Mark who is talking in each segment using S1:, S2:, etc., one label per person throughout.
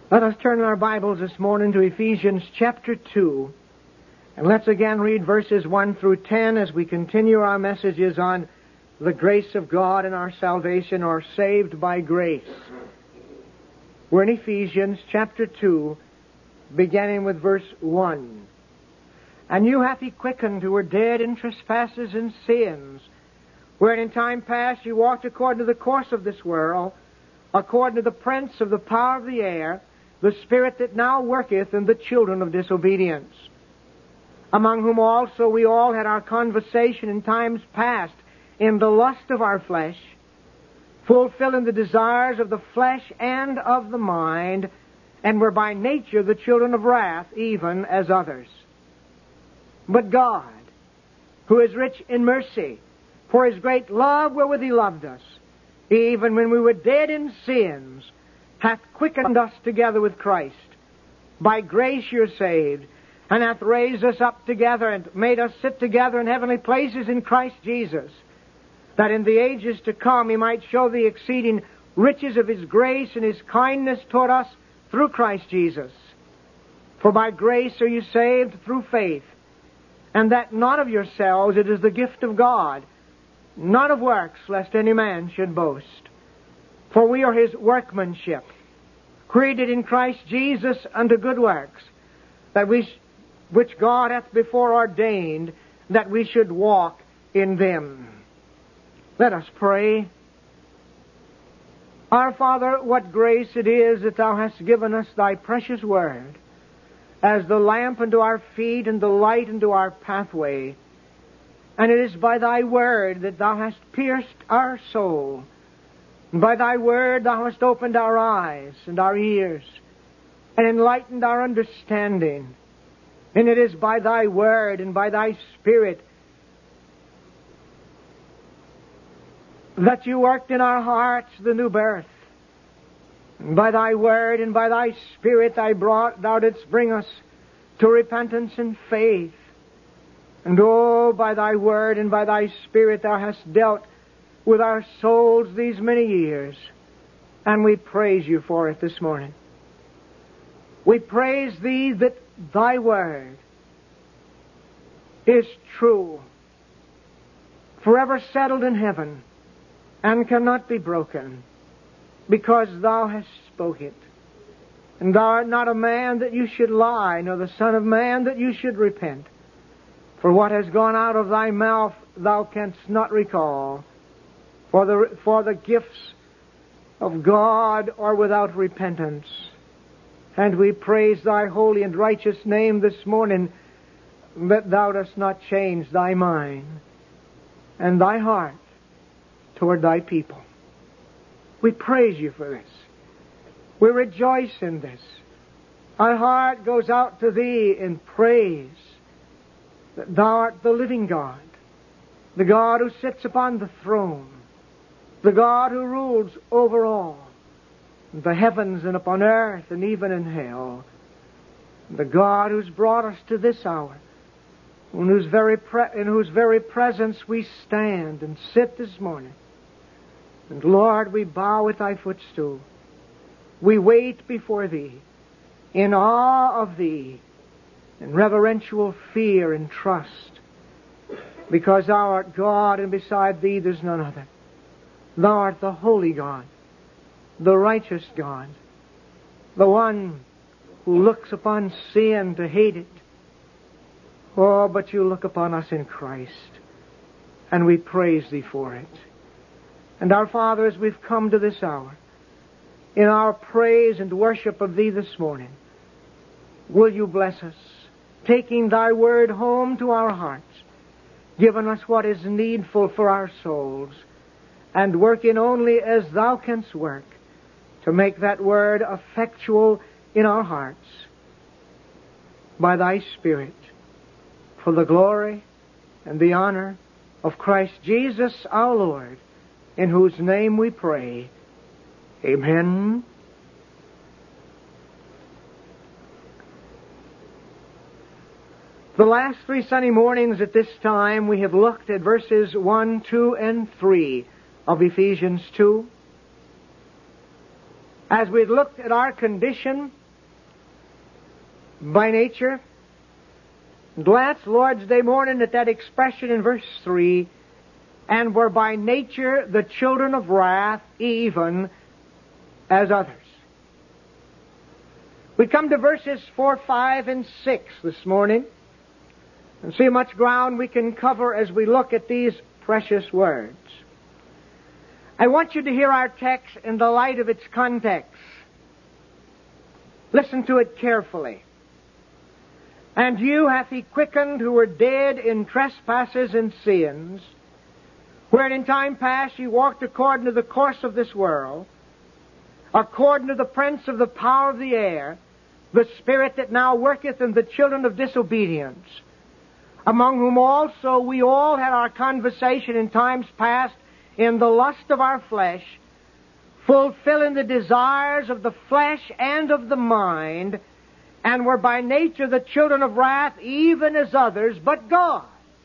S1: Let us turn our Bibles this morning to Ephesians chapter 2. And let's again read verses 1 through 10 as we continue our messages on the grace of God and our salvation, or saved by grace. We're in Ephesians chapter 2, beginning with verse 1. And you hath he quickened who were dead in trespasses and sins, wherein in time past you walked according to the course of this world, according to the prince of the power of the air, the spirit that now worketh in the children of disobedience, among whom also we all had our conversation in times past in the lust of our flesh, fulfilling the desires of the flesh and of the mind, and were by nature the children of wrath, even as others. But God, who is rich in mercy, for His great love wherewith He loved us, even when we were dead in sins, hath quickened us together with Christ. By grace you're saved, and hath raised us up together and made us sit together in heavenly places in Christ Jesus, that in the ages to come He might show the exceeding riches of His grace and His kindness toward us through Christ Jesus. For by grace are you saved through faith, and that not of yourselves, it is the gift of God, not of works, lest any man should boast. For we are His workmanship, created in Christ Jesus unto good works, which God hath before ordained that we should walk in them. Let us pray. Our Father, what grace it is that Thou hast given us Thy precious Word, as the lamp unto our feet and the light unto our pathway. And it is by Thy Word that Thou hast pierced our soul. By Thy Word Thou hast opened our eyes and our ears, and enlightened our understanding. And it is by Thy Word and by Thy Spirit that You worked in our hearts the new birth. And by Thy Word and by Thy Spirit Thou didst bring us to repentance and faith. And by Thy Word and by Thy Spirit Thou hast dealt with our souls these many years. And we praise You for it this morning. We praise Thee that Thy Word is true, forever settled in heaven, and cannot be broken, because Thou hast spoke it. And Thou art not a man that You should lie, nor the Son of Man that You should repent. For what has gone out of Thy mouth Thou canst not recall. For the gifts of God are without repentance. And we praise Thy holy and righteous name this morning, that Thou dost not change Thy mind and Thy heart toward Thy people. We praise You for this. We rejoice in this. Our heart goes out to Thee in praise that Thou art the living God, the God who sits upon the throne, the God who rules over all, the heavens and upon earth and even in hell, the God who's brought us to this hour, in whose very presence we stand and sit this morning. And Lord, we bow at Thy footstool. We wait before Thee in awe of Thee, in reverential fear and trust, because Thou art God, and beside Thee there's none other. Thou art the holy God, the righteous God, the one who looks upon sin to hate it. Oh, but You look upon us in Christ, and we praise Thee for it. And our Father, as we've come to this hour, in our praise and worship of Thee this morning, will You bless us, taking Thy Word home to our hearts, giving us what is needful for our souls, and working only as Thou canst work, to make that Word effectual in our hearts by Thy Spirit, for the glory and the honor of Christ Jesus our Lord, in whose name we pray. Amen. The last 3 Sunday mornings at this time we have looked at verses 1, 2, and 3 of Ephesians 2. as we looked at our condition by nature, glance Lord's Day morning at that expression in verse 3, and were by nature the children of wrath, even as others. We come to verses 4, 5, and 6 this morning, and see how much ground we can cover as we look at these precious words. I want you to hear our text in the light of its context. Listen to it carefully. And you hath he quickened who were dead in trespasses and sins, wherein in time past ye walked according to the course of this world, according to the prince of the power of the air, the spirit that now worketh in the children of disobedience, among whom also we all had our conversation in times past in the lust of our flesh, fulfilling the desires of the flesh and of the mind, and were by nature the children of wrath, even as others, but God,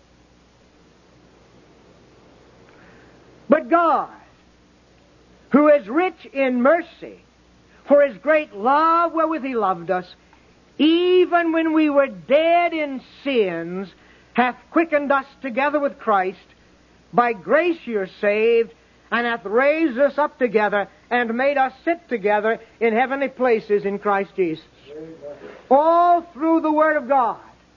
S1: who is rich in mercy, for his great love wherewith he loved us, even when we were dead in sins, hath quickened us together with Christ. By grace you are saved, and hath raised us up together, and made us sit together in heavenly places in Christ Jesus. All through the Word of God,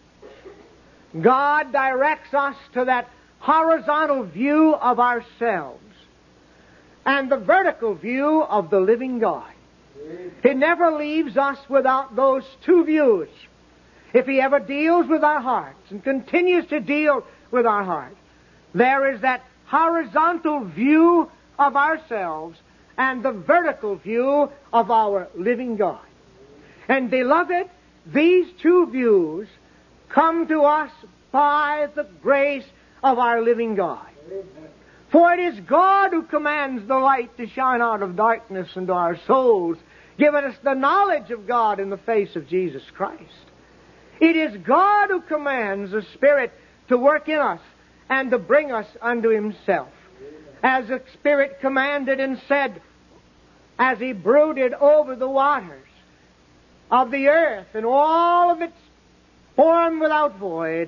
S1: God directs us to that horizontal view of ourselves and the vertical view of the living God. He never leaves us without those two views. If He ever deals with our hearts and continues to deal with our hearts, there is that horizontal view of ourselves and the vertical view of our living God. And beloved, these two views come to us by the grace of our living God. For it is God who commands the light to shine out of darkness into our souls, giving us the knowledge of God in the face of Jesus Christ. It is God who commands the Spirit to work in us and to bring us unto Himself. As the Spirit commanded and said, as He brooded over the waters of the earth and all of its form without void,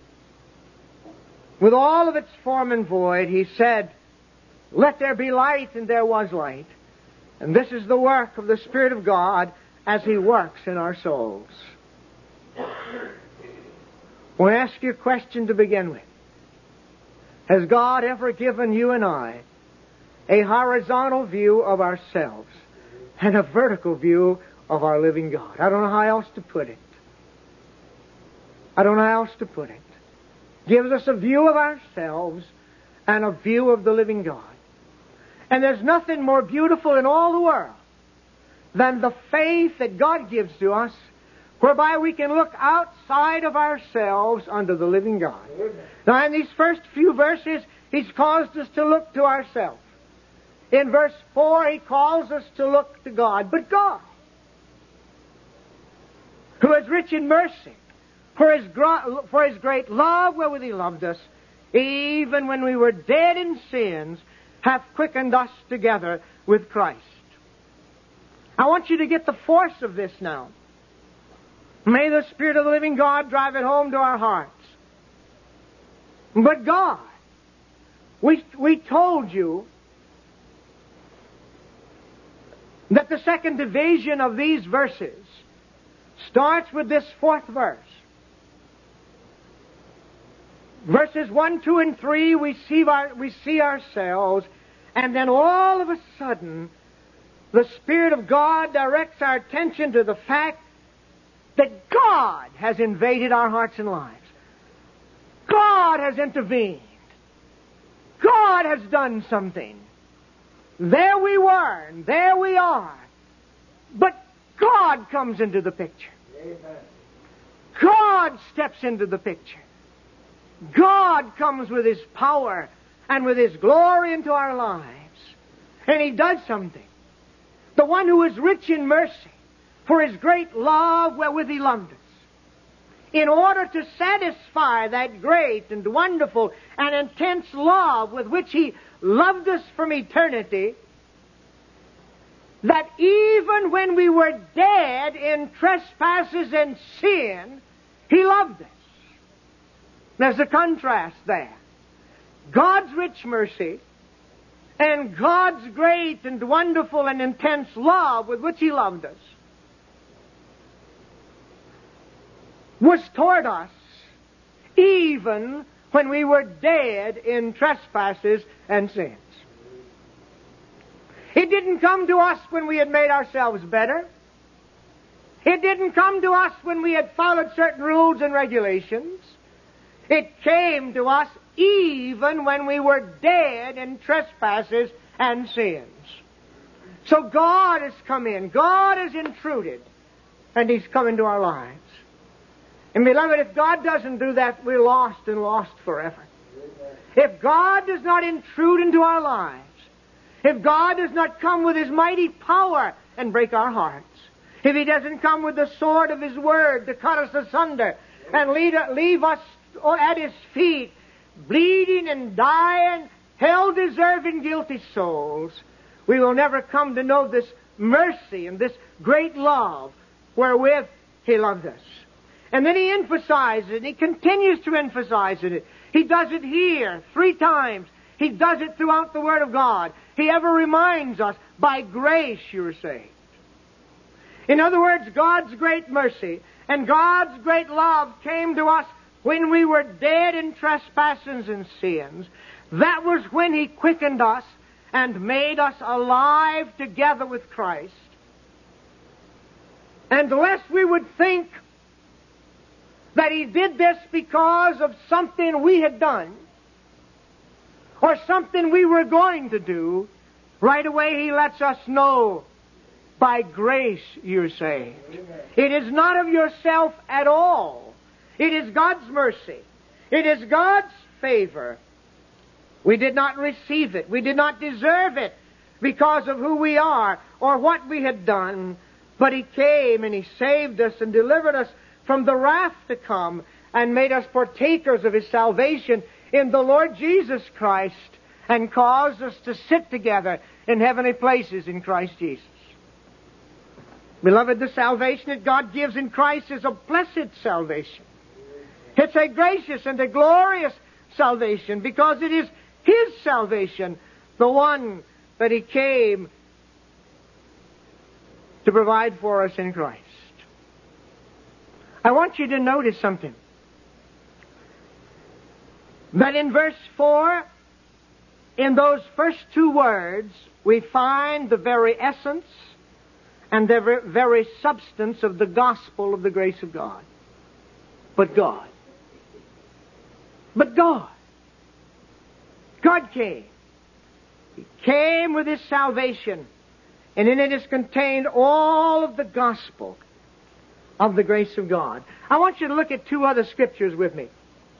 S1: with all of its form and void, He said, let there be light, and there was light. And this is the work of the Spirit of God as He works in our souls. I want to ask you a question to begin with. Has God ever given you and I a horizontal view of ourselves and a vertical view of our living God? I don't know how else to put it. Gives us a view of ourselves and a view of the living God. And there's nothing more beautiful in all the world than the faith that God gives to us, whereby we can look outside of ourselves unto the living God. Now, in these first few verses, He's caused us to look to ourselves. In verse 4, He calls us to look to God. But God, who is rich in mercy, for His great love wherewith He loved us, even when we were dead in sins, hath quickened us together with Christ. I want you to get the force of this now. May the Spirit of the living God drive it home to our hearts. But God, we told you that the second division of these verses starts with this fourth verse. Verses 1, 2, and 3, we see ourselves, and then all of a sudden, the Spirit of God directs our attention to the fact that God has invaded our hearts and lives. God has intervened. God has done something. There we were, and there we are. But God comes into the picture. Amen. God steps into the picture. God comes with His power and with His glory into our lives. And He does something. The one who is rich in mercy, for His great love wherewith He loved us. In order to satisfy that great and wonderful and intense love with which He loved us from eternity, that even when we were dead in trespasses and sin, He loved us. There's a contrast there. God's rich mercy and God's great and wonderful and intense love with which He loved us was toward us even when we were dead in trespasses and sins. It didn't come to us when we had made ourselves better. It didn't come to us when we had followed certain rules and regulations. It came to us even when we were dead in trespasses and sins. So God has come in. God has intruded. And He's come into our lives. And beloved, if God doesn't do that, we're lost and lost forever. If God does not intrude into our lives, if God does not come with His mighty power and break our hearts, if He doesn't come with the sword of His word to cut us asunder and leave us at His feet, bleeding and dying, hell-deserving, guilty souls, we will never come to know this mercy and this great love wherewith He loved us. And then He emphasizes it. He continues to emphasize it. He does it here 3 times. He does it throughout the Word of God. He ever reminds us, by grace you're saved. In other words, God's great mercy and God's great love came to us when we were dead in trespasses and sins. That was when He quickened us and made us alive together with Christ. And lest we would think that He did this because of something we had done or something we were going to do, right away He lets us know, by grace you're saved. Amen. It is not of yourself at all. It is God's mercy. It is God's favor. We did not receive it. We did not deserve it because of who we are or what we had done. But He came and He saved us and delivered us from the wrath to come and made us partakers of His salvation in the Lord Jesus Christ and caused us to sit together in heavenly places in Christ Jesus. Beloved, the salvation that God gives in Christ is a blessed salvation. It's a gracious and a glorious salvation because it is His salvation, the one that He came to provide for us in Christ. I want you to notice something. That in verse 4, in those first 2 words, we find the very essence and the very substance of the gospel of the grace of God. But God. But God. God came. He came with His salvation. And in it is contained all of the gospel of the grace of God. I want you to look at 2 other scriptures with me.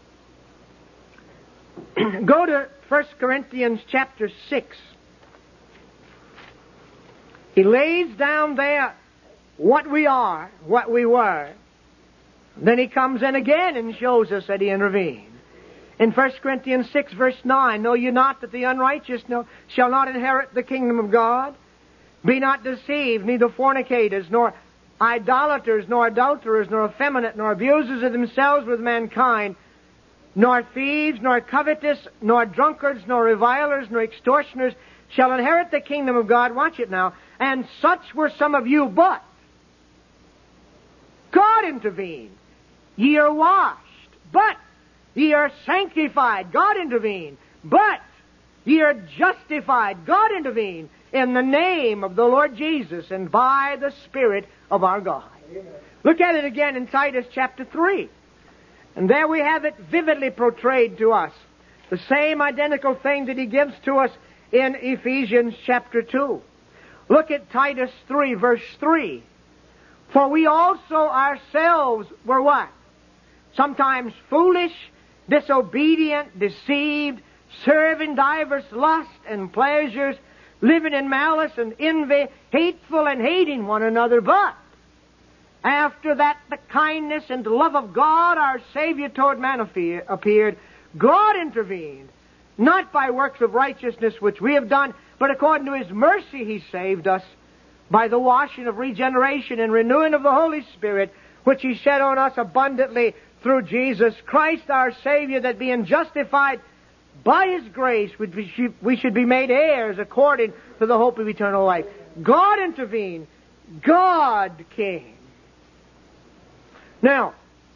S1: Go to 1 Corinthians chapter 6. He lays down there what we are, what we were. Then He comes in again and shows us that He intervened. In 1 Corinthians 6 verse 9, know you not that the unrighteous shall not inherit the kingdom of God? Be not deceived, neither fornicators, nor idolaters, nor adulterers, nor effeminate, nor abusers of themselves with mankind, nor thieves, nor covetous, nor drunkards, nor revilers, nor extortioners shall inherit the kingdom of God. Watch it now. And such were some of you, but God intervened. Ye are washed, but ye are sanctified. God intervened. But ye are justified. God intervened in the name of the Lord Jesus and by the Spirit of our God. Amen. Look at it again in Titus chapter 3. And there we have it vividly portrayed to us. The same identical thing that He gives to us in Ephesians chapter 2. Look at Titus 3 verse 3. For we also ourselves were what? Sometimes foolish, disobedient, deceived, serving divers lusts and pleasures, living in malice and envy, hateful and hating one another. But after that the kindness and love of God our Savior toward man appeared, God intervened, not by works of righteousness which we have done, but according to His mercy He saved us by the washing of regeneration and renewing of the Holy Spirit, which He shed on us abundantly through Jesus Christ our Savior, that being justified by His grace, we should be made heirs according to the hope of eternal life. God intervened. God came. Now,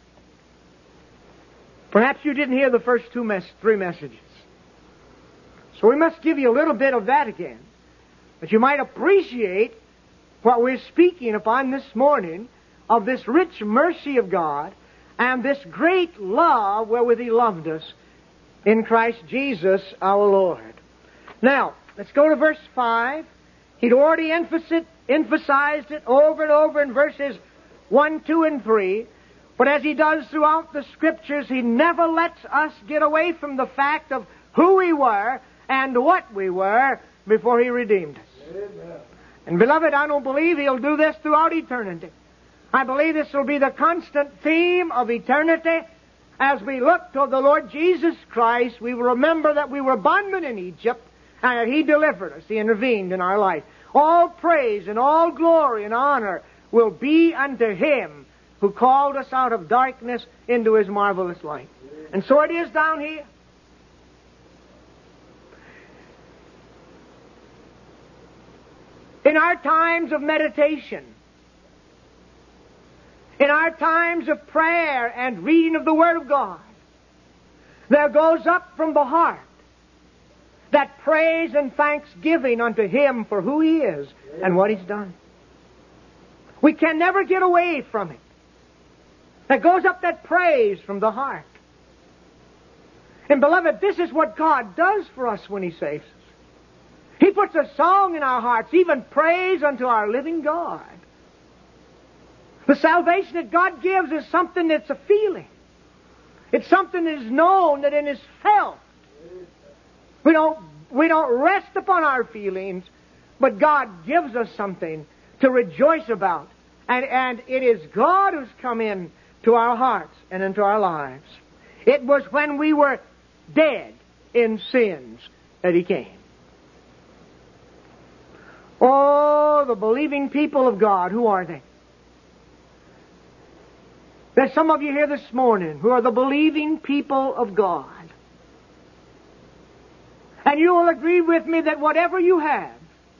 S1: perhaps you didn't hear the first three messages. So we must give you a little bit of that again, that you might appreciate what we're speaking upon this morning, of this rich mercy of God and this great love wherewith He loved us in Christ Jesus our Lord. Now, let's go to verse 5. He'd already emphasized it over and over in verses 1, 2, and 3. But as He does throughout the Scriptures, He never lets us get away from the fact of who we were and what we were before He redeemed us. Amen. And beloved, I don't believe He'll do this throughout eternity. I believe this will be the constant theme of eternity. As we look to the Lord Jesus Christ, we will remember that we were bondmen in Egypt, and that He delivered us. He intervened in our life. All praise and all glory and honor will be unto Him who called us out of darkness into His marvelous light. And so it is down here. In our times of meditation, in our times of prayer and reading of the Word of God, there goes up from the heart that praise and thanksgiving unto Him for who He is and what He's done. We can never get away from it. There goes up that praise from the heart. And beloved, this is what God does for us when He saves us. He puts a song in our hearts, even praise unto our living God. The salvation that God gives is something that's a feeling. It's something that is known, that it is felt. We don't rest upon our feelings, but God gives us something to rejoice about. And it is God who's come in to our hearts and into our lives. It was when we were dead in sins that He came. Oh, the believing people of God, who are they? There's some of you here this morning who are the believing people of God. And you will agree with me that whatever you have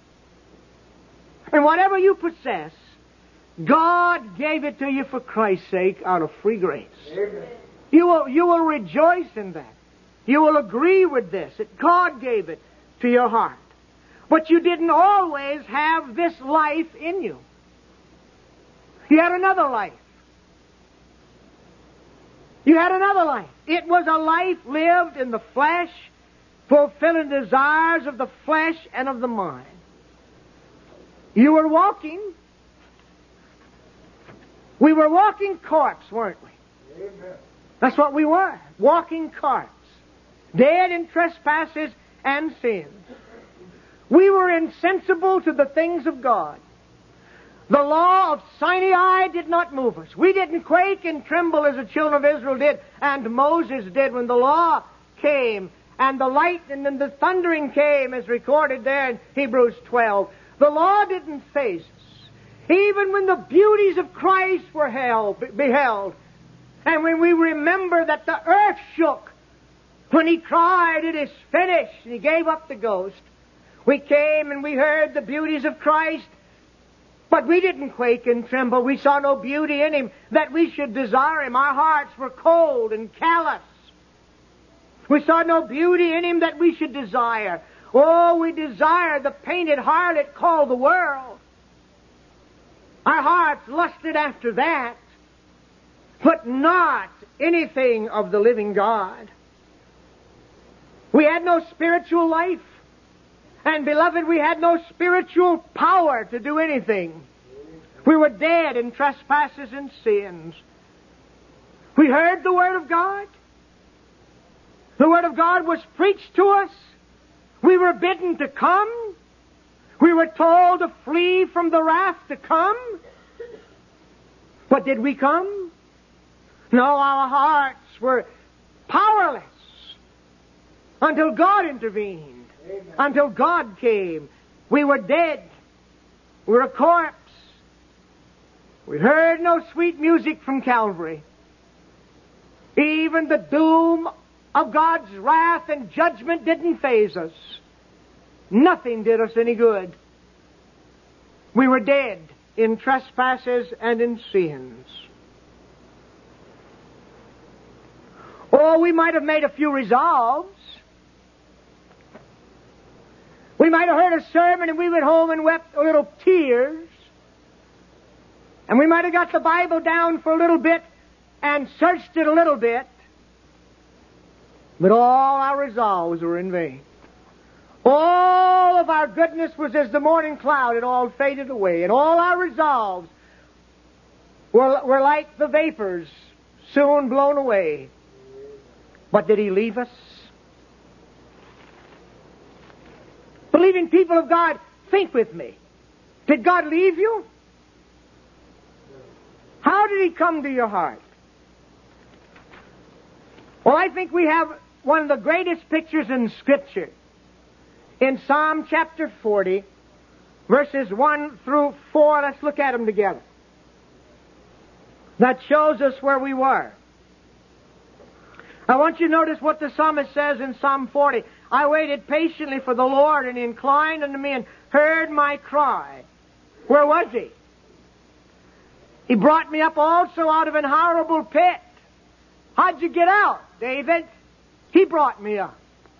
S1: and whatever you possess, God gave it to you for Christ's sake out of free grace. Amen. You will rejoice in that. You will agree with this, that God gave it to your heart. But you didn't always have this life in you. You had another life. You had another life. It was a life lived in the flesh, fulfilling desires of the flesh and of the mind. You were walking. We were walking carts, weren't we? Amen. That's what we were. Walking carts. Dead in trespasses and sins. We were insensible to the things of God. The law of Sinai did not move us. We didn't quake and tremble as the children of Israel did, and Moses did when the law came, and the light and then the thundering came, as recorded there in Hebrews 12. The law didn't faze us. Even when the beauties of Christ were beheld, and when we remember that the earth shook when He cried, "It is finished," and He gave up the ghost, we came and we heard the beauties of Christ, but we didn't quake and tremble. We saw no beauty in Him that we should desire Him. Our hearts were cold and callous. We saw no beauty in Him that we should desire. Oh, we desire the painted harlot called the world. Our hearts lusted after that, but not anything of the living God. We had no spiritual life. And beloved, we had no spiritual power to do anything. We were dead in trespasses and sins. We heard the Word of God. The Word of God was preached to us. We were bidden to come. We were told to flee from the wrath to come. But did we come? No, our hearts were powerless until God intervened. Amen. Until God came. We were dead. We were a corpse. We heard no sweet music from Calvary. Even the doom of God's wrath and judgment didn't faze us. Nothing did us any good. We were dead in trespasses and in sins. Oh, we might have made a few resolves. We might have heard a sermon and we went home and wept a little tears. And we might have got the Bible down for a little bit and searched it a little bit. But all our resolves were in vain. All of our goodness was as the morning cloud. It all faded away. And all our resolves were like the vapors soon blown away. But did He leave us? Believing people of God, think with me. Did God leave you? How did He come to your heart? Well, I think we have one of the greatest pictures in Scripture. In Psalm chapter 40, verses 1 through 4, let's look at them together. That shows us where we were. I want you to notice what the psalmist says in Psalm 40. I waited patiently for the Lord, and He inclined unto me and heard my cry. Where was He? He brought me up also out of an horrible pit. How'd you get out, David? He brought me up.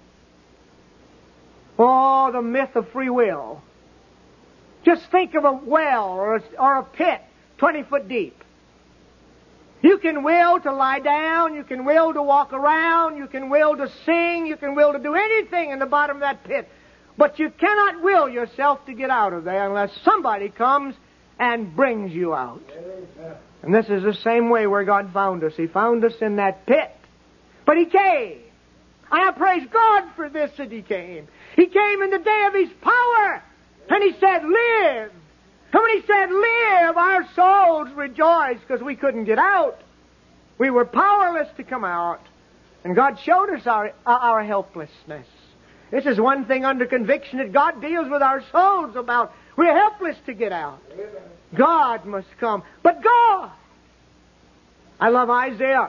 S1: Oh, the myth of free will. Just think of a well or a pit 20 foot deep. You can will to lie down, you can will to walk around, you can will to sing, you can will to do anything in the bottom of that pit. But you cannot will yourself to get out of there unless somebody comes and brings you out. And this is the same way where God found us. He found us in that pit. But He came. I praise God for this that He came. He came in the day of His power. And He said, live. And when He said, live, our souls rejoiced because we couldn't get out. We were powerless to come out. And God showed us our helplessness. This is one thing under conviction that God deals with our souls about. We're helpless to get out. God must come. But God! I love Isaiah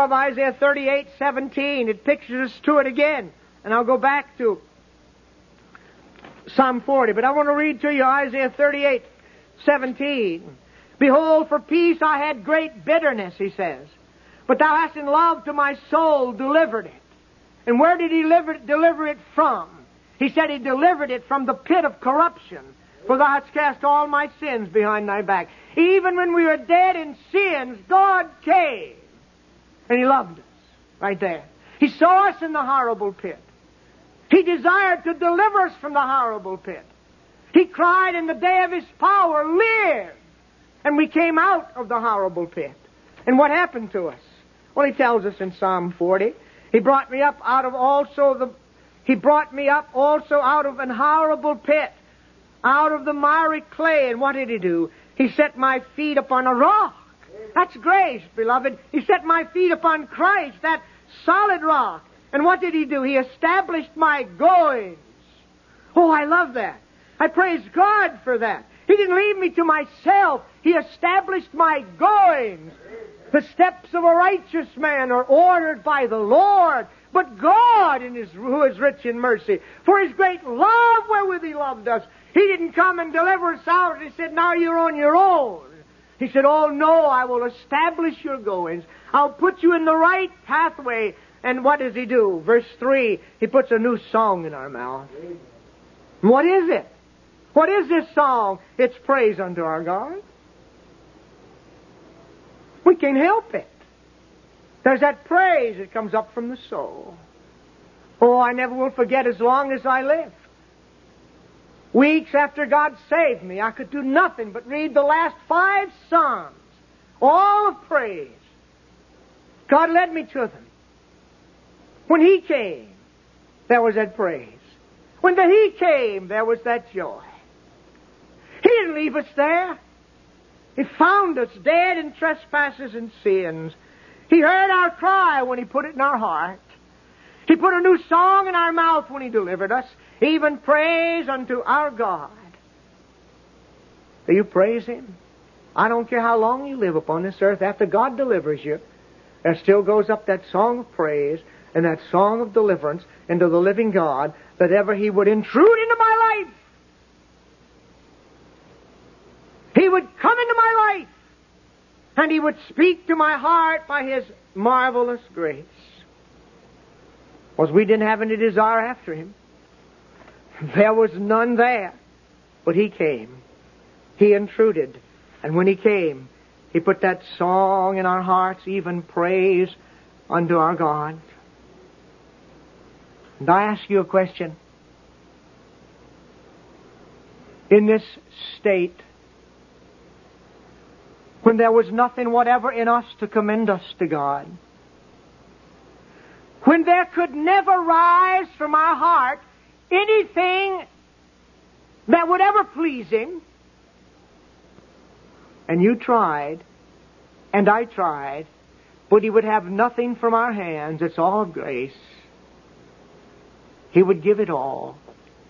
S1: 38:17. It pictures us to it again. And I'll go back to Psalm 40. But I want to read to you Isaiah 38:17. Behold, for peace I had great bitterness, He says. But Thou hast in love to my soul delivered it. And where did He deliver it from? He said He delivered it from the pit of corruption. For Thou hast cast all my sins behind Thy back. Even when we were dead in sins, God came. And He loved us. Right there. He saw us in the horrible pit. He desired to deliver us from the horrible pit. He cried in the day of His power, live! And we came out of the horrible pit. And what happened to us? Well, He tells us in Psalm 40, He brought me up out of an horrible pit, out of the miry clay. And what did He do? He set my feet upon a rock. That's grace, beloved. He set my feet upon Christ, that solid rock. And what did He do? He established my goings. Oh, I love that. I praise God for that. He didn't leave me to myself. He established my goings. The steps of a righteous man are ordered by the Lord. But God, who is rich in mercy, for His great love wherewith He loved us, He didn't come and deliver us out. He said, now you're on your own. He said, oh no, I will establish your goings. I'll put you in the right pathway. And what does He do? Verse 3, He puts a new song in our mouth. What is it? What is this song? It's praise unto our God. We can't help it. There's that praise that comes up from the soul. Oh, I never will forget as long as I live. Weeks after God saved me, I could do nothing but read the last 5 Psalms, all of praise. God led me to them. When He came, there was that praise. When He came, there was that joy. He didn't leave us there. He found us dead in trespasses and sins. He heard our cry when He put it in our heart. He put a new song in our mouth when He delivered us, even praise unto our God. You praise Him. I don't care how long you live upon this earth. After God delivers you, there still goes up that song of praise and that song of deliverance into the living God, that ever He would intrude into my life. He would come into my life, and He would speak to my heart by His marvelous grace. Because we didn't have any desire after Him. There was none there. But He came. He intruded. And when He came, He put that song in our hearts, even praise unto our God. And I ask you a question. In this state, when there was nothing whatever in us to commend us to God, when there could never rise from our heart anything that would ever please Him, and you tried, and I tried, but He would have nothing from our hands. It's all of grace. He would give it all.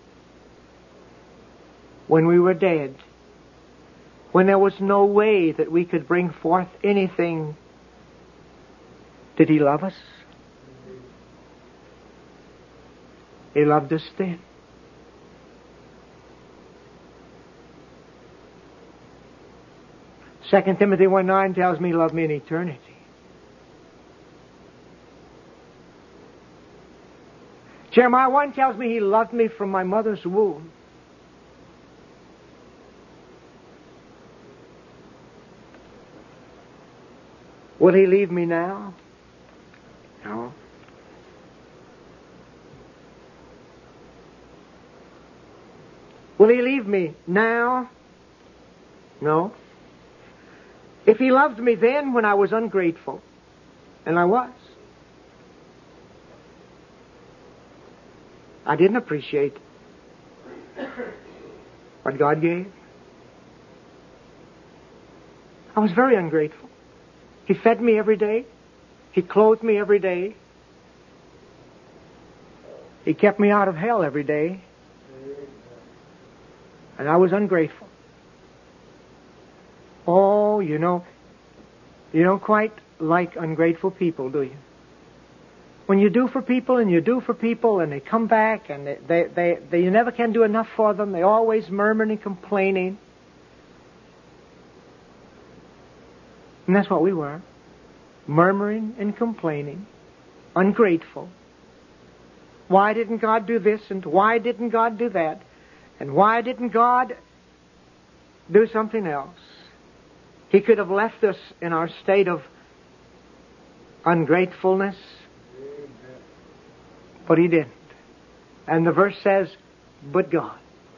S1: When we were dead, when there was no way that we could bring forth anything, did He love us? He loved us then. Second Timothy 1:9 tells me He loved me in eternity. Jeremiah 1 tells me He loved me from my mother's womb. Will He leave me now? No. Will He leave me now? No. If He loved me then when I was ungrateful, and I was, I didn't appreciate what God gave. I was very ungrateful. He fed me every day. He clothed me every day. He kept me out of hell every day. And I was ungrateful. Oh, you don't quite like ungrateful people, do you? When you do for people and you do for people and they come back and you never can do enough for them, they're always murmuring and complaining. And that's what we were. Murmuring and complaining. Ungrateful. Why didn't God do this? And why didn't God do that? And why didn't God do something else? He could have left us in our state of ungratefulness, but He didn't. And the verse says, but God.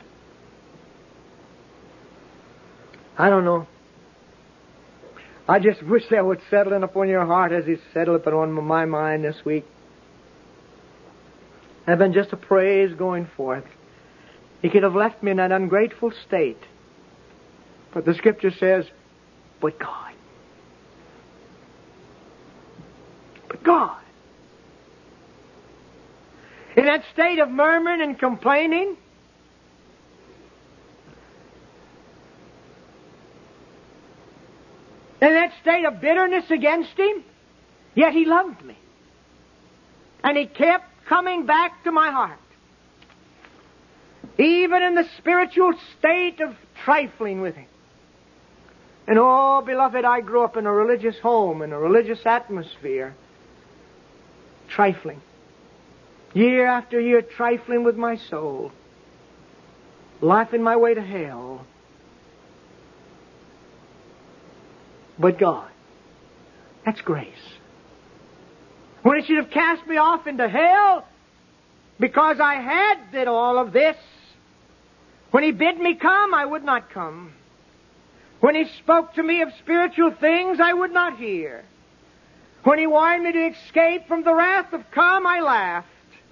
S1: I don't know. I just wish that would settle in upon your heart as He settled upon my mind this week. I've been just a praise going forth. He could have left me in that ungrateful state. But the Scripture says, but God. But God. In that state of murmuring and complaining, in that state of bitterness against Him, yet He loved me. And He kept coming back to my heart. Even in the spiritual state of trifling with Him. And oh, beloved, I grew up in a religious home, in a religious atmosphere. Trifling. Year after year, trifling with my soul. Laughing my way to hell. But God, that's grace. When He should have cast me off into hell because I had did all of this, when He bid me come, I would not come. When He spoke to me of spiritual things, I would not hear. When He warned me to escape from the wrath of come, I laughed.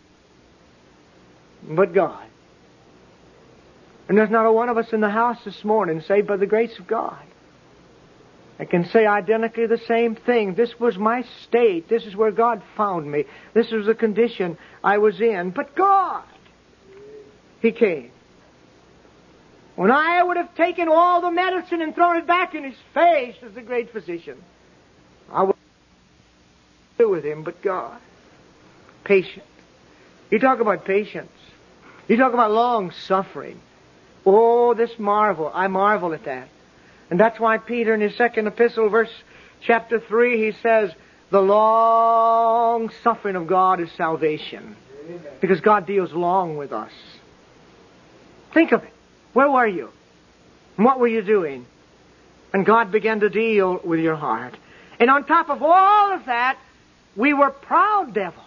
S1: But God. And there's not a one of us in the house this morning, saved by the grace of God, I can say identically the same thing. This was my state. This is where God found me. This was the condition I was in. But God, He came. When I would have taken all the medicine and thrown it back in his face as the great physician, I would do with him but God. Patient. You talk about patience. You talk about long suffering. Oh, this marvel. I marvel at that. And that's why Peter in his second epistle, chapter 3, he says, the long suffering of God is salvation. Because God deals long with us. Think of it. Where were you? And what were you doing? And God began to deal with your heart. And on top of all of that, we were proud devils.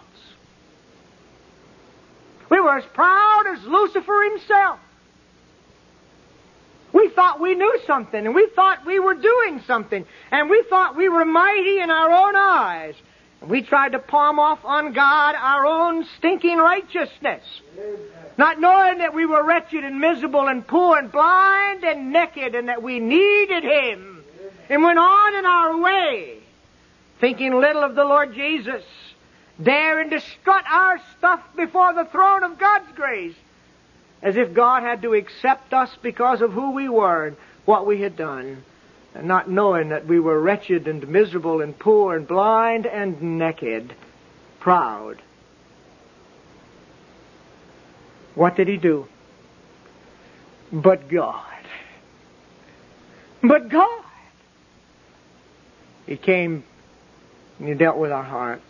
S1: We were as proud as Lucifer himself. We thought we knew something, and we thought we were doing something, and we thought we were mighty in our own eyes. And we tried to palm off on God our own stinking righteousness, not knowing that we were wretched and miserable and poor and blind and naked and that we needed Him. And went on in our way, thinking little of the Lord Jesus, daring to strut our stuff before the throne of God's grace, as if God had to accept us because of who we were and what we had done, and not knowing that we were wretched and miserable and poor and blind and naked, proud. What did He do? But God. But God. He came and He dealt with our hearts.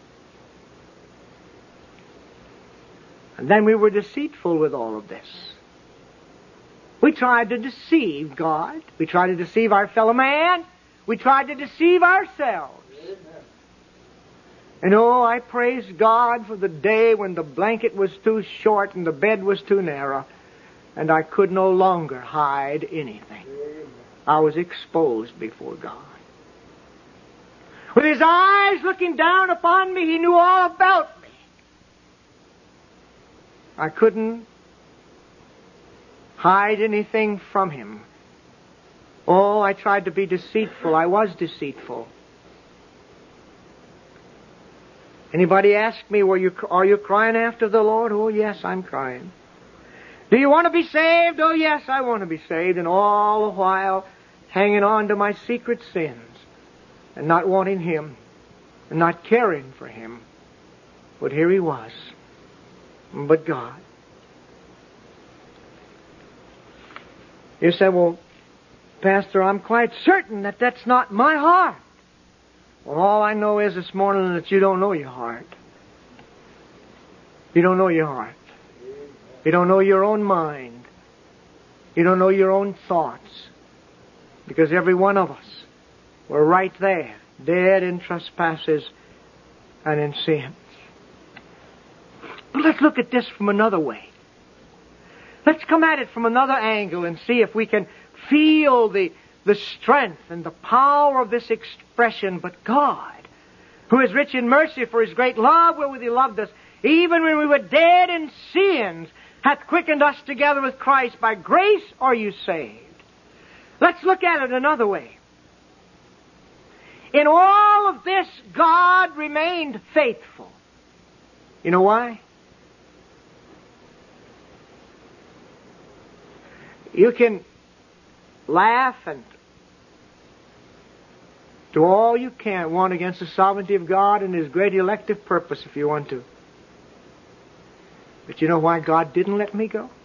S1: And then we were deceitful with all of this. We tried to deceive God. We tried to deceive our fellow man. We tried to deceive ourselves. Amen. And oh, I praise God for the day when the blanket was too short and the bed was too narrow, and I could no longer hide anything. Amen. I was exposed before God. With His eyes looking down upon me, He knew all about me. I couldn't hide anything from Him. Oh, I tried to be deceitful. I was deceitful. Anybody ask me, are you crying after the Lord? Oh, yes, I'm crying. Do you want to be saved? Oh, yes, I want to be saved. And all the while, hanging on to my secret sins and not wanting Him and not caring for Him. But here He was. But God. You say, well, Pastor, I'm quite certain that that's not my heart. Well, all I know is this morning that you don't know your heart. You don't know your heart. You don't know your own mind. You don't know your own thoughts. Because every one of us were right there, dead in trespasses and in sins. But let's look at this from another way. Let's come at it from another angle and see if we can feel the strength and the power of this expression. But God, who is rich in mercy for His great love wherewith He loved us, even when we were dead in sins, hath quickened us together with Christ. By grace are you saved. Let's look at it another way. In all of this, God remained faithful. You know why? You can laugh and do all you want against the sovereignty of God and His great elective purpose if you want to. But you know why God didn't let me go?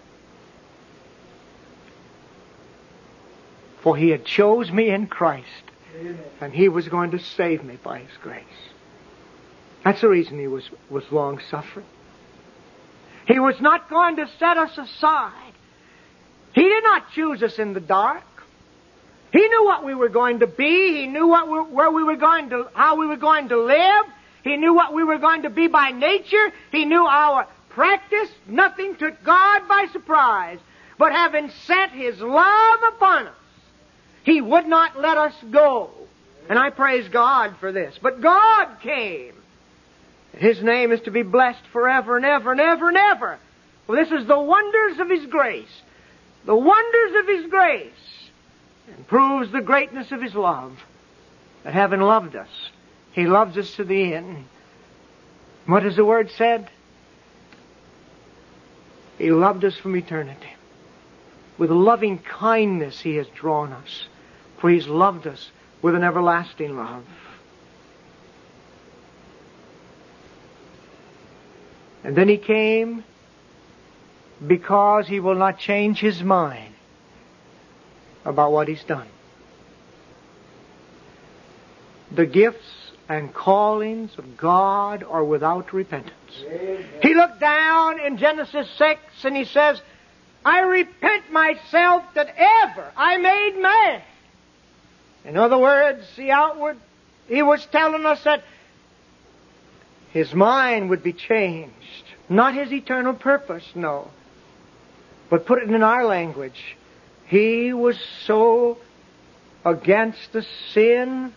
S1: For He had chose me in Christ. Amen. And He was going to save me by His grace. That's the reason He was long-suffering. He was not going to set us aside. He did not choose us in the dark. He knew what we were going to be. He knew where we were going to, how we were going to live. He knew what we were going to be by nature. He knew our practice. Nothing took God by surprise. But having set His love upon us, He would not let us go. And I praise God for this. But God came. His name is to be blessed forever and ever and ever and ever. For this is the wonders of His grace. The wonders of His grace. And proves the greatness of His love. That having loved us, He loves us to the end. What has the Word said? He loved us from eternity. With loving kindness He has drawn us, for He's loved us with an everlasting love. And then He came because He will not change His mind about what He's done. The gifts and callings of God are without repentance. Amen. He looked down in Genesis 6 and He says, I repent myself that ever I made man. In other words, He was telling us that His mind would be changed. Not His eternal purpose, no. But put it in our language, He was so against the sin,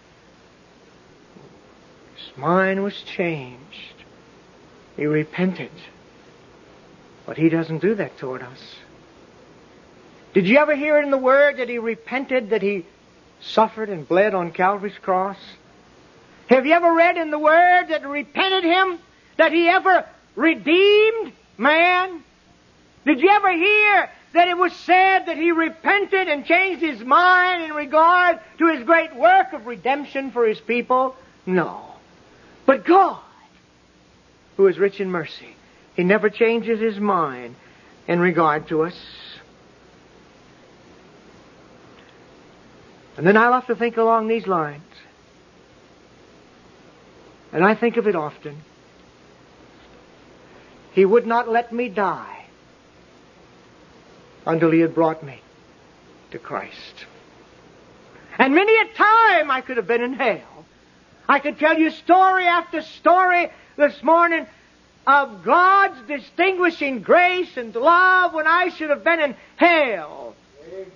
S1: His mind was changed. He repented. But He doesn't do that toward us. Did you ever hear it in the Word that He repented, that He suffered and bled on Calvary's cross? Have you ever read in the Word that repented Him, that He ever redeemed man? Did you ever hear that it was said that He repented and changed His mind in regard to His great work of redemption for His people? No. But God, who is rich in mercy, He never changes His mind in regard to us. And then I'll have to think along these lines. And I think of it often. He would not let me die until He had brought me to Christ. And many a time I could have been in hell. I could tell you story after story this morning of God's distinguishing grace and love when I should have been in hell. Amen.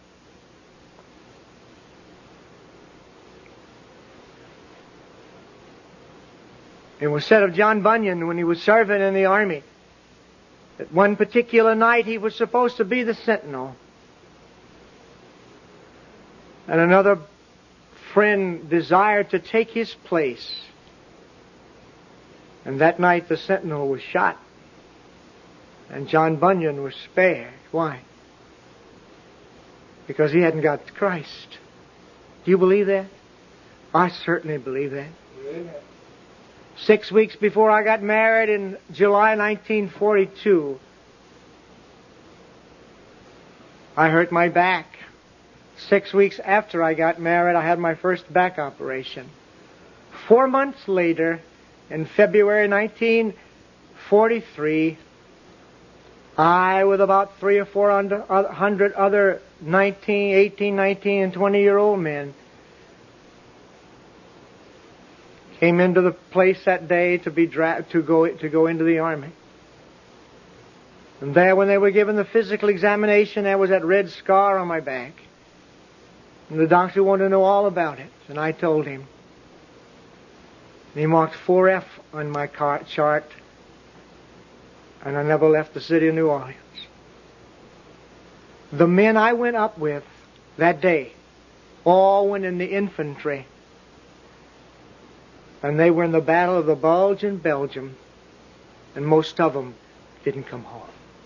S1: It was said of John Bunyan when he was serving in the army that one particular night he was supposed to be the sentinel. And another friend desired to take his place. And that night the sentinel was shot. And John Bunyan was spared. Why? Because he hadn't got to Christ. Do you believe that? I certainly believe that. Amen. 6 weeks before I got married in July 1942, I hurt my back. 6 weeks after I got married, I had my first back operation. 4 months later, in February 1943, I, with about 300 or 400 other 18, 19, and 20-year-old men, came into the place that day to go into the army. And there, when they were given the physical examination, there was that red scar on my back. And the doctor wanted to know all about it. And I told him. And he marked 4F on my chart. And I never left the city of New Orleans. The men I went up with that day all went in the infantry. And they were in the Battle of the Bulge in Belgium. And most of them didn't come home.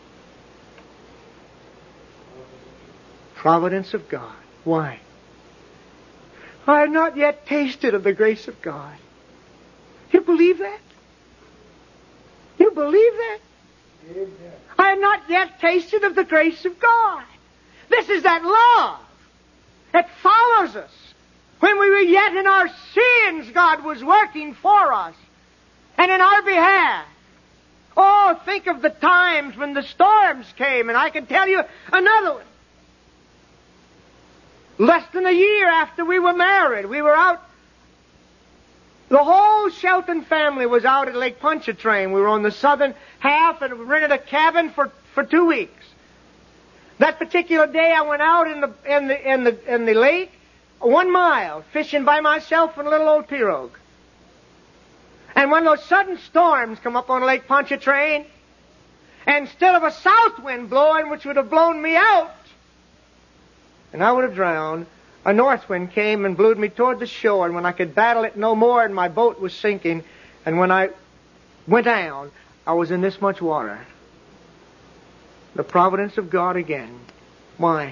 S1: Providence of God. Why? I have not yet tasted of the grace of God. You believe that? You believe that? Amen. I have not yet tasted of the grace of God. This is that love that follows us. When we were yet in our sins, God was working for us and in our behalf. Oh, think of the times when the storms came, and I can tell you another one. Less than a year after we were married, we were out. The whole Shelton family was out at Lake Pontchartrain. We were on the southern half and rented a cabin for 2 weeks. That particular day, I went out in the lake, 1 mile, fishing by myself in a little old pirogue. And when those sudden storms come up on Lake Pontchartrain, and instead of a south wind blowing, which would have blown me out, and I would have drowned, a north wind came and blew me toward the shore, and when I could battle it no more, and my boat was sinking, and when I went down, I was in this much water. The providence of God again. Why?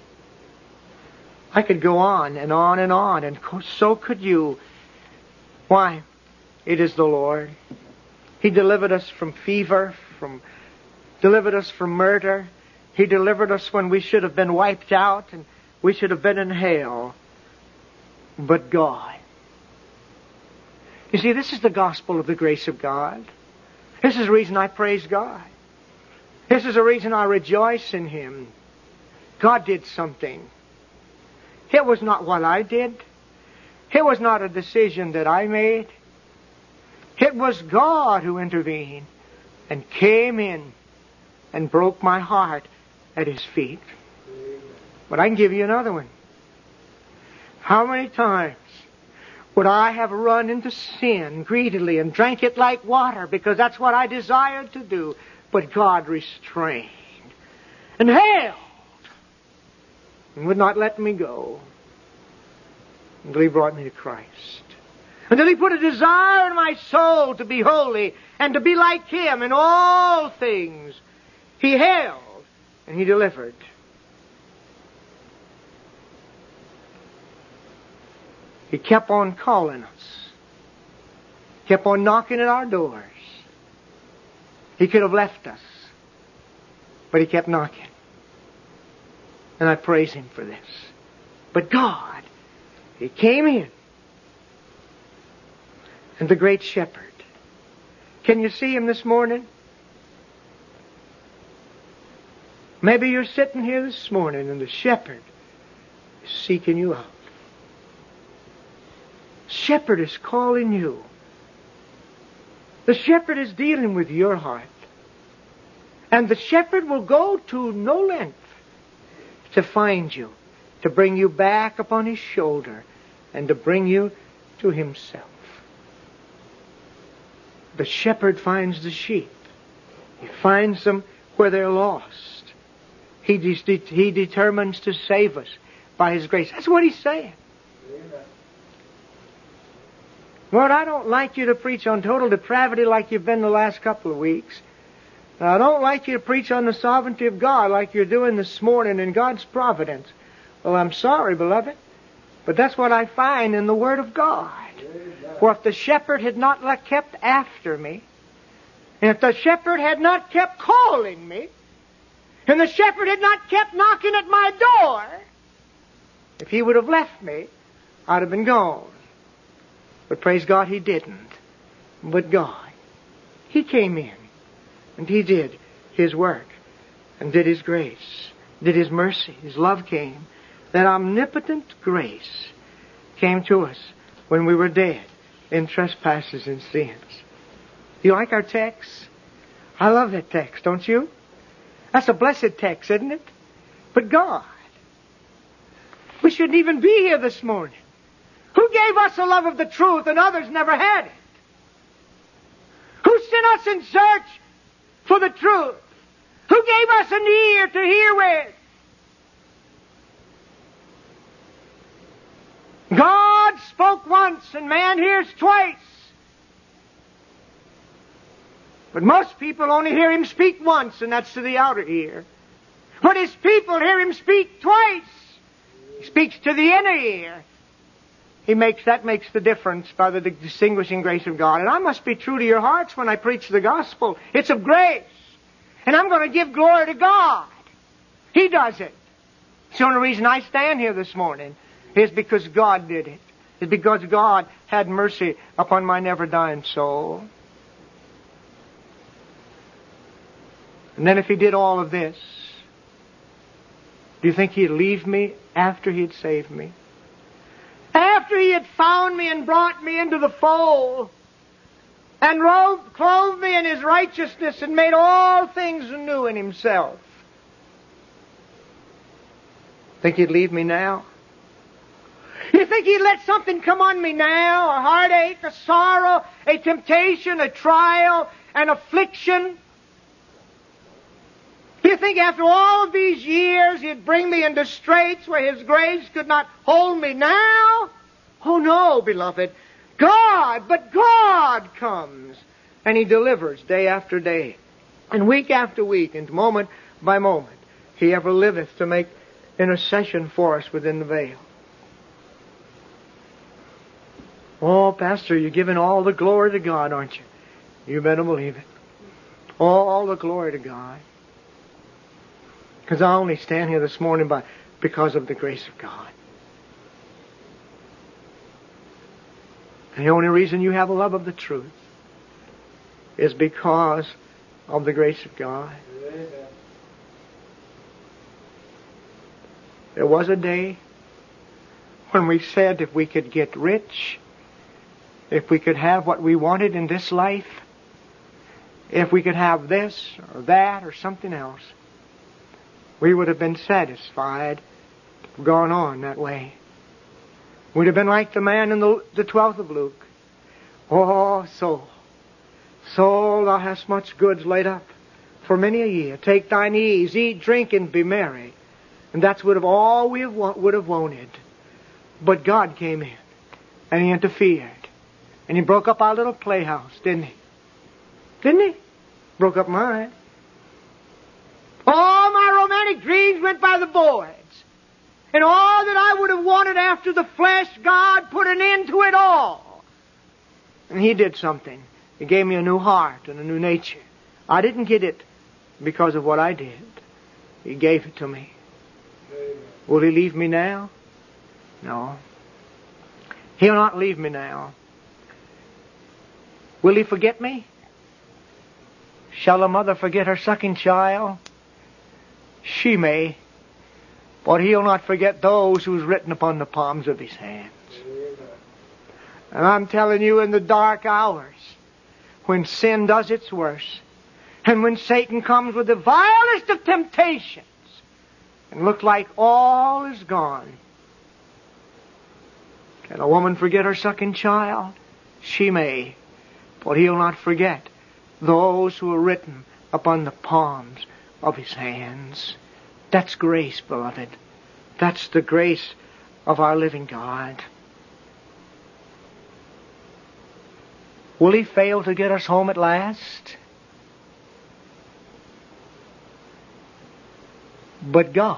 S1: I could go on and on and on, and so could you. Why? It is the Lord. He delivered us from fever, delivered us from murder. He delivered us when we should have been wiped out and we should have been in hell. But God. You see, this is the gospel of the grace of God. This is the reason I praise God. This is the reason I rejoice in Him. God did something. It was not what I did. It was not a decision that I made. It was God who intervened and came in and broke my heart at His feet. But I can give you another one. How many times would I have run into sin greedily and drank it like water because that's what I desired to do, but God restrained and held and would not let me go until He brought me to Christ. Until He put a desire in my soul to be holy and to be like Him in all things. He held and He delivered. He kept on calling us. Kept on knocking at our doors. He could have left us, but He kept knocking. And I praise Him for this. But God, He came in. And the great shepherd. Can you see Him this morning? Maybe you're sitting here this morning and the shepherd is seeking you out. Shepherd is calling you. The shepherd is dealing with your heart. And the shepherd will go to no length to find you, to bring you back upon his shoulder, and to bring you to himself. The shepherd finds the sheep. He finds them where they're lost. He determines to save us by his grace. That's what he's saying. Amen. Lord, I don't like you to preach on total depravity like you've been the last couple of weeks. I don't like you to preach on the sovereignty of God like you're doing this morning in God's providence. Well, I'm sorry, beloved, but that's what I find in the Word of God. For if the shepherd had not kept after me, and if the shepherd had not kept calling me, and the shepherd had not kept knocking at my door, if he would have left me, I'd have been gone. But praise God, he didn't. But God, he came in, and he did his work, and did his grace, did his mercy, his love came. That omnipotent grace came to us when we were dead in trespasses and sins. Do you like our text? I love that text, don't you? That's a blessed text, isn't it? But God, we shouldn't even be here this morning. Who gave us a love of the truth and others never had it? Who sent us in search for the truth? Who gave us an ear to hear with? God spoke once and man hears twice. But most people only hear him speak once, and that's to the outer ear. But his people hear him speak twice. He speaks to the inner ear. That makes the difference by the distinguishing grace of God. And I must be true to your hearts when I preach the gospel. It's of grace. And I'm going to give glory to God. He does it. It's the only reason I stand here this morning is because God did it. It's because God had mercy upon my never-dying soul. And then if he did all of this, do you think he'd leave me after he'd saved me? After he had found me and brought me into the fold and clothed me in his righteousness and made all things new in himself. Think he'd leave me now? You think he'd let something come on me now? A heartache, a sorrow, a temptation, a trial, an affliction? You think after all of these years he'd bring me into straits where his grace could not hold me now? Oh no, beloved. But God comes and he delivers day after day and week after week and moment by moment He ever liveth to make intercession for us within the veil. Oh, Pastor, you're giving all the glory to God, aren't you? You better believe it. All the glory to God. Because I only stand here this morning because of the grace of God. And the only reason you have a love of the truth is because of the grace of God. Amen. There was a day when we said if we could get rich, if we could have what we wanted in this life, if we could have this or that or something else, we would have been satisfied, gone on that way. We'd have been like the man in the 12th of Luke. Oh, soul, thou hast much goods laid up for many a year. Take thine ease, eat, drink, and be merry. And that's all we would have wanted. But God came in, and He interfered. And He broke up our little playhouse, didn't He? Didn't He? Broke up mine. All my romantic dreams went by the boards. And all that I would have wanted after the flesh, God put an end to it all. And He did something. He gave me a new heart and a new nature. I didn't get it because of what I did. He gave it to me. Amen. Will He leave me now? No. He'll not leave me now. Will He forget me? Shall a mother forget her sucking child? She may. But He'll not forget those who's written upon the palms of His hands. Amen. And I'm telling you, in the dark hours, when sin does its worst, and when Satan comes with the vilest of temptations, and look like all is gone, can a woman forget her sucking child? She may. But He'll not forget those who are written upon the palms of His hands. That's grace, beloved. That's the grace of our living God. Will He fail to get us home at last? But God.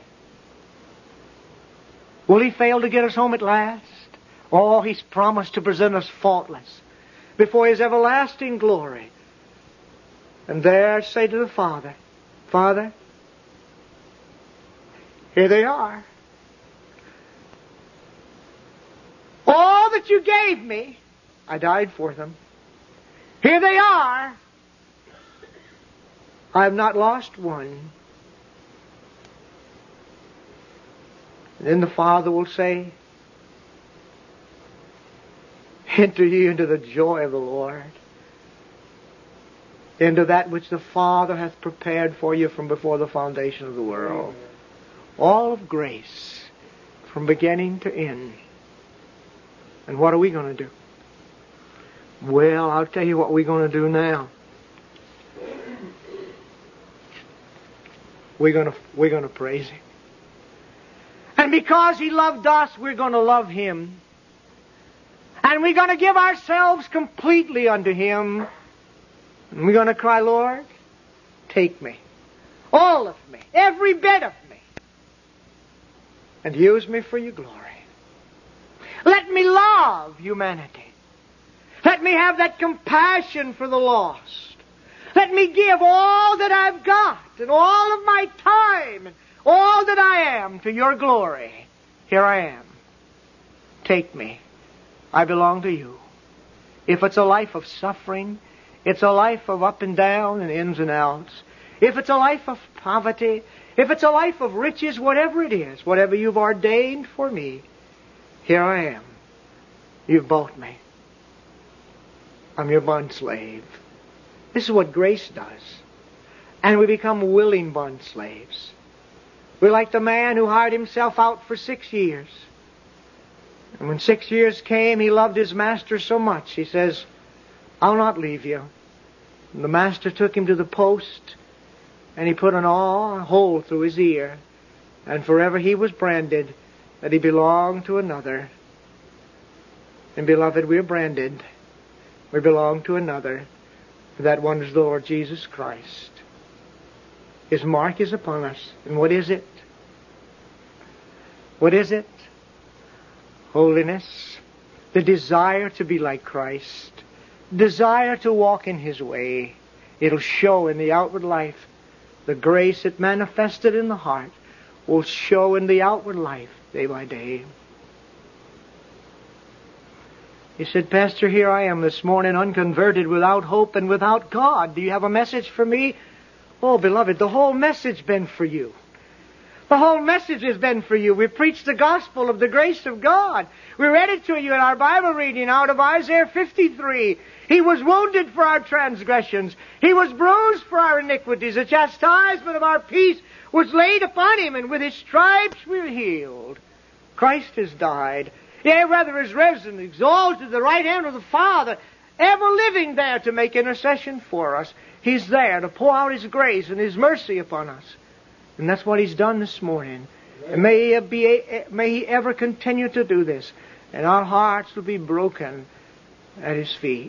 S1: Will He fail to get us home at last? Oh, He's promised to present us faultless before His everlasting glory. And there say to the Father, Father, here they are. All that You gave me, I died for them. Here they are. I have not lost one. And then the Father will say, enter ye into the joy of the Lord, into that which the Father hath prepared for you from before the foundation of the world. All of grace, from beginning to end. And what are we going to do? Well, I'll tell you what we're going to do now. We're going to praise Him. And because He loved us, we're going to love Him. And we're going to give ourselves completely unto Him. And we're going to cry, Lord, take me. All of me. Every bit of me. And use me for Your glory. Let me love humanity. Let me have that compassion for the lost. Let me give all that I've got and all of my time and all that I am to Your glory. Here I am. Take me. I belong to You. If it's a life of suffering, it's a life of up and down and ins and outs. If it's a life of poverty, if it's a life of riches, whatever it is, whatever You've ordained for me, here I am. You've bought me. I'm Your bond slave. This is what grace does. And we become willing bond slaves. We're like the man who hired himself out for 6 years. And when 6 years came, he loved his master so much, he says, I'll not leave you. And the master took him to the post, and he put a hole through his ear, and forever he was branded that he belonged to another. And beloved, we're branded. We belong to another. That one is the Lord Jesus Christ. His mark is upon us. And what is it? What is it? Holiness. The desire to be like Christ. Desire to walk in His way. It'll show in the outward life. The grace it manifested in the heart will show in the outward life day by day. He said, Pastor, here I am this morning, unconverted, without hope and without God. Do you have a message for me? Oh, beloved, the whole message been for you. The whole message has been for you. We preached the gospel of the grace of God. We read it to you in our Bible reading out of Isaiah 53. He was wounded for our transgressions. He was bruised for our iniquities. The chastisement of our peace was laid upon Him, and with His stripes we are healed. Christ has died. Yea, rather is risen, exalted at the right hand of the Father, ever living there to make intercession for us. He's there to pour out His grace and His mercy upon us. And that's what He's done this morning. And may He ever continue to do this. And our hearts will be broken at His feet.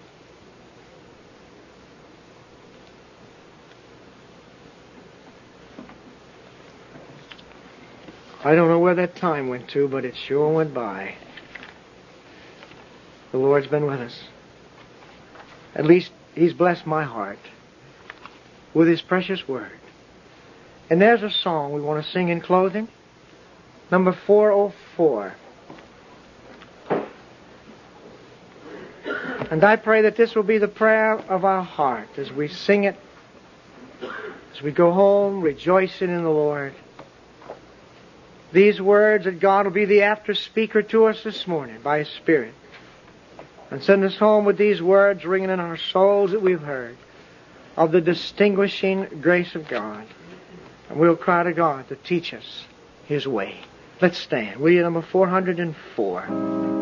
S1: I don't know where that time went to, but it sure went by. The Lord's been with us. At least He's blessed my heart with His precious Word. And there's a song we want to sing in closing. Number 404. And I pray that this will be the prayer of our heart as we sing it, as we go home rejoicing in the Lord. These words that God will be the after speaker to us this morning by His Spirit. And send us home with these words ringing in our souls that we've heard of the distinguishing grace of God. And we'll cry to God to teach us His way. Let's stand. Will you, number 404.